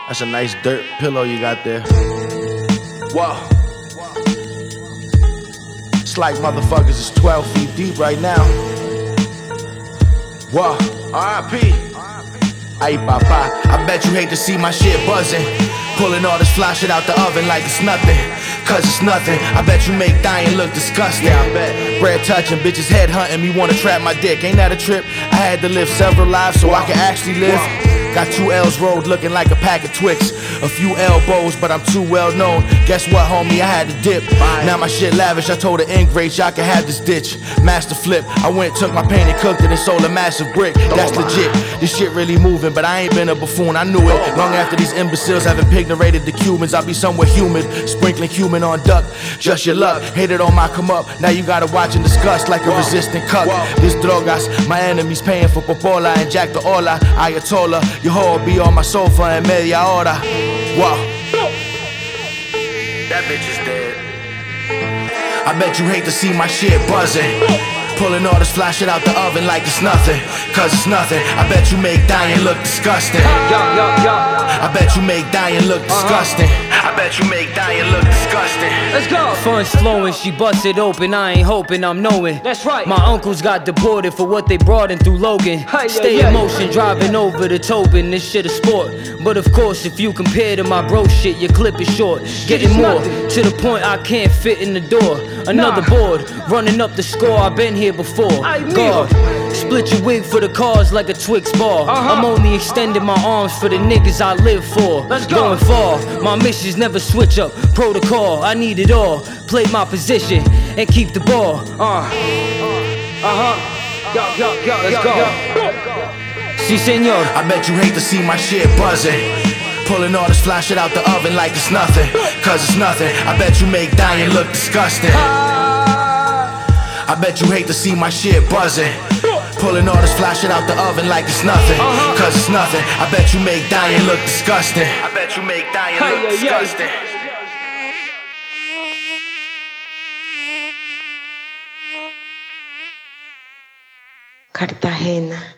That's a nice dirt pillow you got there. Whoa. It's like motherfuckers is 12 feet deep right now. Whoa. R.I.P. Ay, papa. I bet you hate to see my shit buzzing. Pulling all this fly shit out the oven like it's nothing. Cause it's nothing. I bet you make dying look disgusting. Yeah, I bet. Bread touching, bitches head hunting me, wanna trap my dick. Ain't that a trip? I had to live several lives so I can actually live. Got 2 L's rolled looking like a pack of Twix. A few elbows, but I'm too well known. Guess what, homie? I had to dip. Now my shit lavish. I told the ingrates y'all can have this ditch. Master flip. I went, took my pain and cooked it and sold a massive brick. That's legit. This shit really moving, but I ain't been a buffoon. I knew it. Long after these imbeciles have impregnated the Cubans, I'll be somewhere humid, sprinkling cumin on duck. Just your luck. Hated on my come up. Now you gotta watch and discuss like a resistant cuck. This drogas, my enemies paying for popola and Jack the Ola. Ayatollah. Your hoe be on my sofa in media hora. Wow. That bitch is dead. I bet you hate to see my shit buzzing. Pulling all this fly shit out the oven like it's nothing. Cause it's nothing. I bet you make dying look disgusting. I bet you make dying look disgusting. I bet you make dying look disgusting. Let's go. Funds flowing, she busted open. I ain't hoping, I'm knowing. That's right. My uncles got deported for what they brought in through Logan. Stay in motion, driving over to Tobin. This shit a sport. But of course, if you compare to my bro shit, your clip is short. Getting more to the point I can't fit in the door. Another board, running up the score. I've been here before. God, split your wig for the cars like a Twix bar. I'm only extending my arms for the niggas I live for. Going far, my missions never switch up. Protocol, I need it all. Play my position and keep the ball. Let's go. Si, senor. I bet you hate to see my shit buzzing. Pulling all this fly shit out the oven like it's nothing. Cause it's nothing. I bet you make dying look disgusting. I bet you hate to see my shit buzzing. Pulling all this fly shit out the oven like it's nothing. Cause it's nothing. I bet you make dying look disgusting. I bet you make dying look disgusting. Cartagena.